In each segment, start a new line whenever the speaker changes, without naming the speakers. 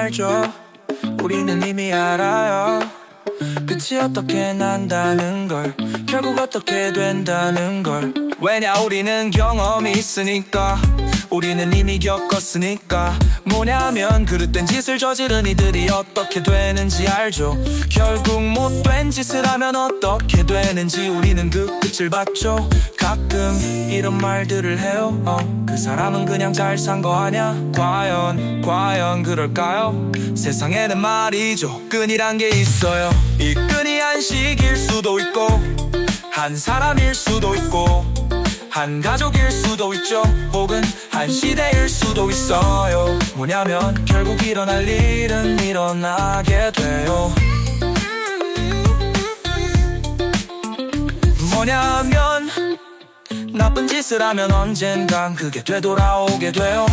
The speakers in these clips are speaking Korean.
알죠. 우리는 이미 알아요. 끝이 어떻게 난다는 걸, 결국 어떻게 된다는 걸. 왜냐, 우리는 경험이 있으니까, 우리는 이미 겪었으니까. 뭐냐면 그릇된 짓을 저지른 이들이 어떻게 되는지 알죠. 결국 못된 짓을 하면 어떻게 되는지 우리는 그 끝을 봤죠. 가끔 이런 말들을 해요. 그 사람은 그냥 잘 산 거 아냐. 과연 그럴까요? 세상에는 말이죠, 끈이란 게 있어요. 이 끈이 한식일 수도 있고, 한 사람일 수도 있고, 한 가족일 수도 있죠. 혹은 한 시대일 수도 있어요. 뭐냐면 결국 일어날 일은 일어나게 돼요. 뭐냐면 나쁜 짓을 하면 언젠간 그게 되돌아오게 돼요.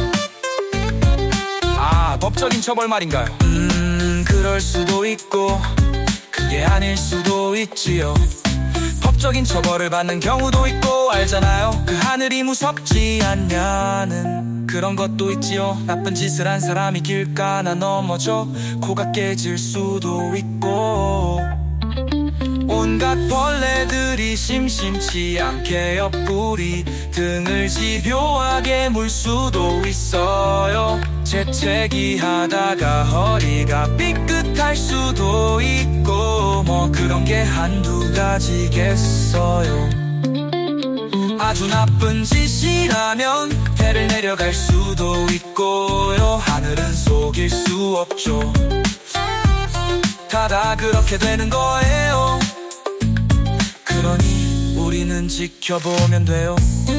법적인 처벌 말인가요? 그럴 수도 있고 그게 아닐 수도 있지요. 법적인 처벌을 받는 경우도 있고 알잖아요. 그 하늘이 무섭지 않냐는 그런 것도 있지요. 나쁜 짓을 한 사람이 길가나 넘어져 코가 깨질 수도 있고, 온갖 벌레들이 심심치 않게 옆구리 등을 집요하게 물 수도 있어요. 재채기 하다가 허리가 삐끗할 수도 있고, 뭐 그런 게 한두 가지겠어요. 아주 나쁜 짓이라면 해를 내려갈 수도 있고요. 하늘은 속일 수 없죠. 다 그렇게 되는 거예요. 그러니 우리는 지켜보면 돼요.